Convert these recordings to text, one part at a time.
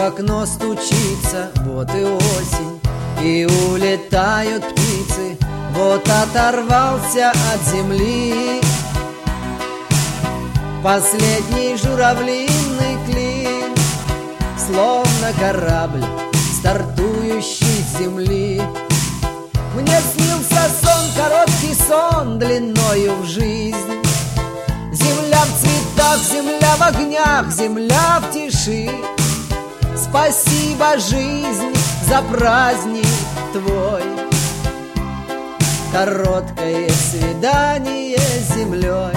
окно стучится, вот и осень, и улетают птицы. Вот оторвался от земли последний журавлиный клин, словно корабль, стартующий с земли. Мне снился сон, короткий сон, длиною в жизнь. Земля в цветах, земля в огнях, земля в тиши. Спасибо, жизнь, за праздник твой. Короткое свидание с землей.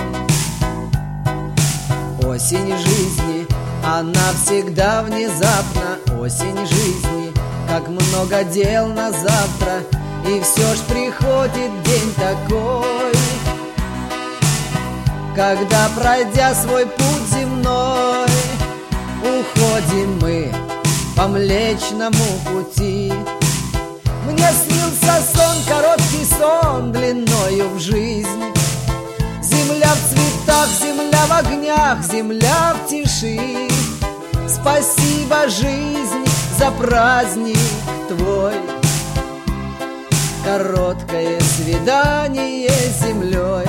Осень жизни, она всегда внезапна. Осень жизни, как много дел на завтра. И все ж приходит день такой, когда, пройдя свой путь земной, уходим мы по Млечному пути. Мне снился сон, короткий сон, длиною в жизнь. Земля в цветах, земля в огнях, земля в тиши. Спасибо, жизнь, за праздник твой. Короткое свидание с землей.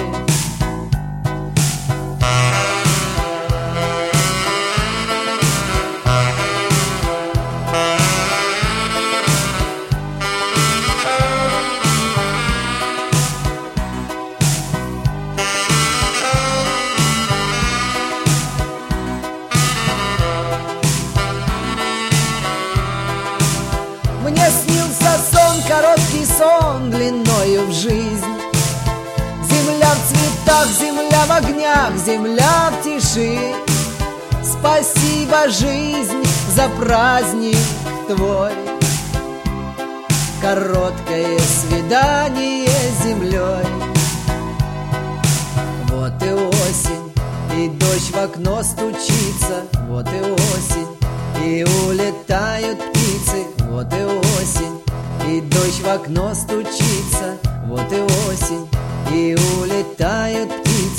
Мне снился сон, короткий сон, длиною в жизнь. Земля в цветах, земля в огнях, земля в тиши. Спасибо, жизнь, за праздник твой. Короткое свидание с землей. Вот и осень, и дождь в окно стучится. Вот и осень, и улетают птицы. Вот и осень, и дождь в окно стучится. Вот и осень, и улетают птицы.